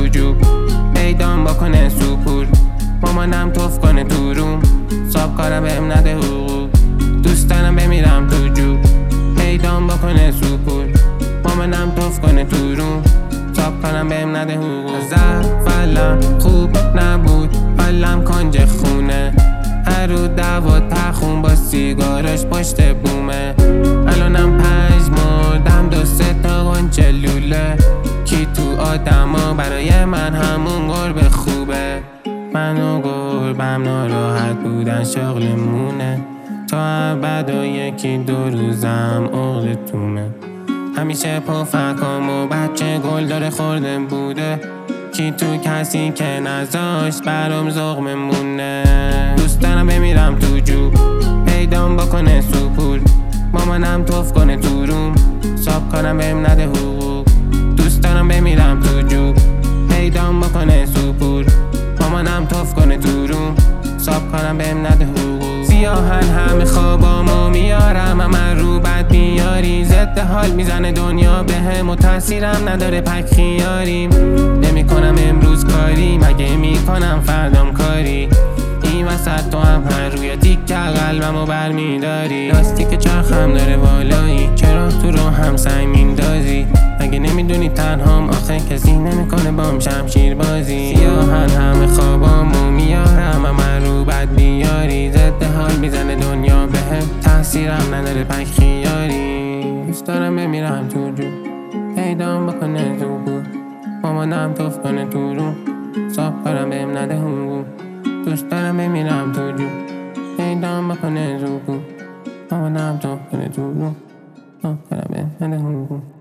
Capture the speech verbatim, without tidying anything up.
جوب، پیدام بکنه سوپور. مامانم توف کنه تو روم، صاحب کارم بهم نده حقوق. دوست دارم بمیرم تو جوب، پیدام بکنه سوپور. مامانم توف کنه تو روم، صاحب کارم بهم نده حقوق. زفلم خوب نبود، حالم کنج خونه. هر رو دعوا تخون با سیگارش پشت بومه. الانم پنج مردم دو سه تا قنچه لوله. کی تو آدما برای من همون گربه خوبه. من و گربم ناراحت بودن شغلمونه، تا ابد و یکی دو روزم عقل تومه. همیشه پفکام و بچه گل داره خورده بوده. کی تو کسی که نذاشت برام ذوق مونه. دوست دارم بمیرم تو جوب، پیدام بکنه سوپور. مامانم توف کنه تو روم، صاحب کنم بهم نده حقوق. دوست دارم بمیرم تو جوب، پیدام بکنه سوپور. مامانم توف کنه تو روم، صاحب کنم بهم نده حقوق. سیاهن همه خوابامو میارم، اما رو بد بیاری. ضد حال میزنه دنیا بهم و تاثیرم نداره پک خیاریم. نمیکنم امروز کاری، مگه میکنم فردام کاری. این وسط تو هم هر روی تیک قلبمو برمیداری. لاستیک چرخم داره بالایی، چرا تو رو هم سعی میندازی؟ مگه نمیدونی تنهام آخه کسی نمیکنه بام شمشیر بازی. سیاهن همه خوابامو میارم، اما رو بد بیاری. ضد حال میزنه دنیا بهم، تاثیرم نداره پک خیاری. دوست دارم بمیرم تو جو، پیدام بکنه زوبور. مامانم توف کنه تو روم، صاحب کارم بهم نده حقوق. دوست دارم بمیرم تو جو، پیدام بکنه زوبور. مامانم توف کنه تو روم، صاحب کارم بهم نده حقوق.